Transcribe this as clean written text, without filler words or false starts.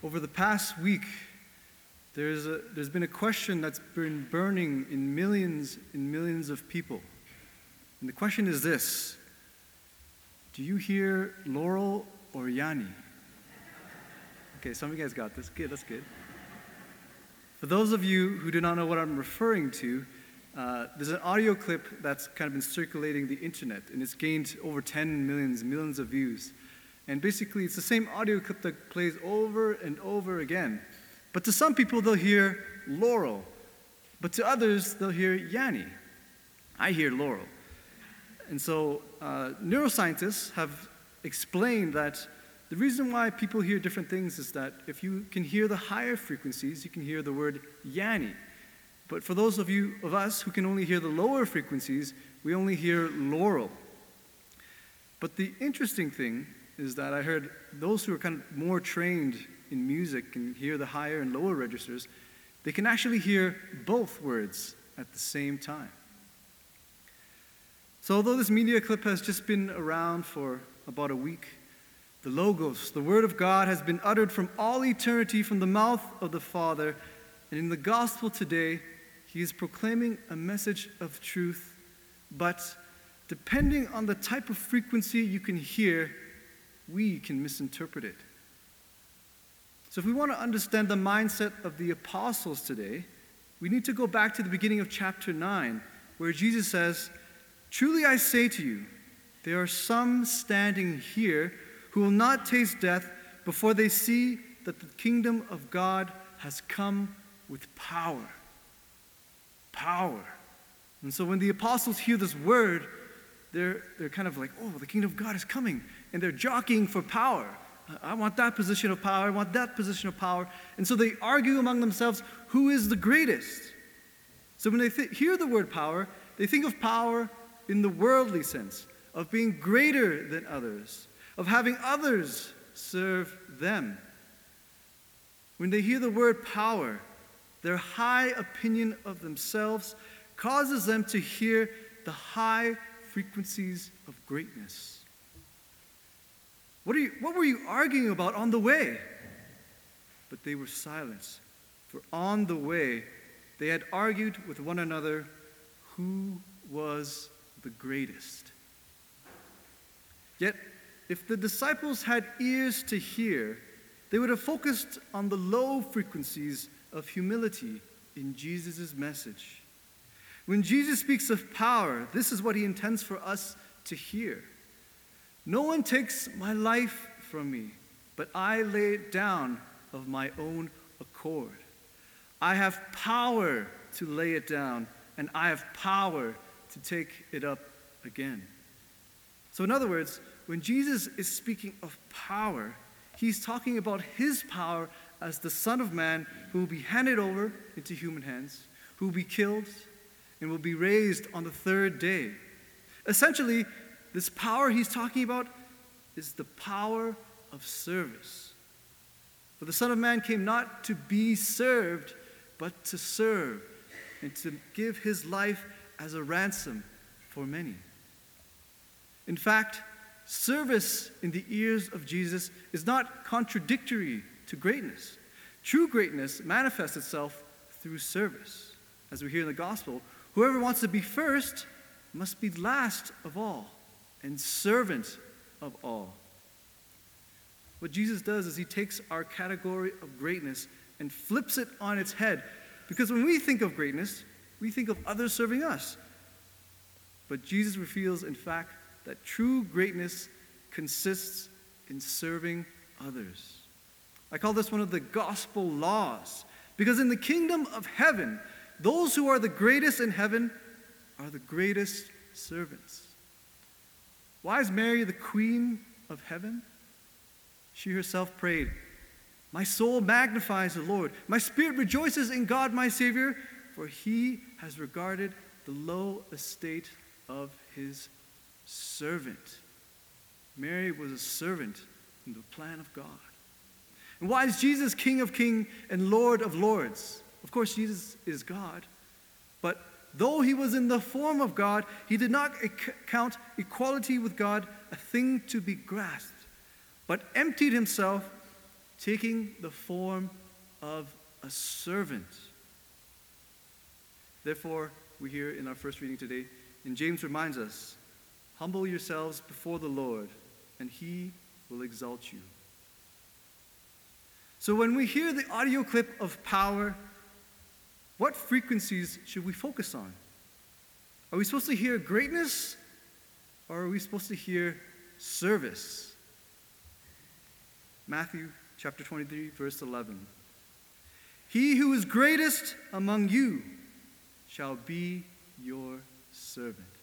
Over the past week, there's been a question that's been burning in millions of people. And the question is this: do you hear Laurel or Yanni? Okay, some of you guys got this. Good, that's good. For those of you who do not know what I'm referring to, there's an audio clip that's kind of been circulating the internet, and it's gained over 10 millions of views. And basically, it's the same audio clip that plays over and over again. But to some people, they'll hear Laurel. But to others, they'll hear Yanni. I hear Laurel. And so neuroscientists have explained that the reason why people hear different things is that if you can hear the higher frequencies, you can hear the word Yanni. But for those of us who can only hear the lower frequencies, we only hear Laurel. But the interesting thing is that I heard those who are kind of more trained in music can hear the higher and lower registers. They can actually hear both words at the same time. So although this media clip has just been around for about a week, the Logos, the Word of God, has been uttered from all eternity from the mouth of the Father. And in the gospel today, He is proclaiming a message of truth. But depending on the type of frequency you can hear, we can misinterpret it. So if we want to understand the mindset of the apostles today, we need to go back to the beginning of chapter 9, where Jesus says, "Truly I say to you, there are some standing here who will not taste death before they see that the kingdom of God has come with power." Power. And so when the apostles hear this word, they're kind of like, oh, the kingdom of God is coming. And they're jockeying for power. I want that position of power. I want that position of power. And so they argue among themselves, who is the greatest? So when they hear the word power, they think of power in the worldly sense, of being greater than others, of having others serve them. When they hear the word power, their high opinion of themselves causes them to hear the high frequencies of greatness. What were you arguing about on the way? But they were silent, for on the way they had argued with one another who was the greatest. Yet, if the disciples had ears to hear, they would have focused on the low frequencies of humility in Jesus' message. When Jesus speaks of power, this is what He intends for us to hear. "No one takes my life from me, but I lay it down of my own accord. I have power to lay it down, and I have power to take it up again." So in other words, when Jesus is speaking of power, He's talking about His power as the Son of Man who will be handed over into human hands, who will be killed, and will be raised on the third day. Essentially, this power He's talking about is the power of service. For the Son of Man came not to be served, but to serve, and to give His life as a ransom for many. In fact, service in the ears of Jesus is not contradictory to greatness. True greatness manifests itself through service. As we hear in the gospel, whoever wants to be first must be last of all and servant of all. What Jesus does is He takes our category of greatness and flips it on its head. Because when we think of greatness, we think of others serving us. But Jesus reveals, in fact, that true greatness consists in serving others. I call this one of the gospel laws, because in the kingdom of heaven, those who are the greatest in heaven are the greatest servants. Why is Mary the queen of heaven? She herself prayed, "My soul magnifies the Lord. My spirit rejoices in God my Savior, for He has regarded the low estate of His servant." Mary was a servant in the plan of God. And why is Jesus King of Kings and Lord of Lords? Of course, Jesus is God. But though He was in the form of God, He did not count equality with God a thing to be grasped, but emptied Himself taking the form of a servant. Therefore, we hear in our first reading today, and James reminds us, humble yourselves before the Lord, and he will exalt you. So when we hear the audio clip of power, what frequencies should we focus on? Are we supposed to hear greatness, or are we supposed to hear service? Matthew chapter 23, verse 11. He who is greatest among you shall be your servant.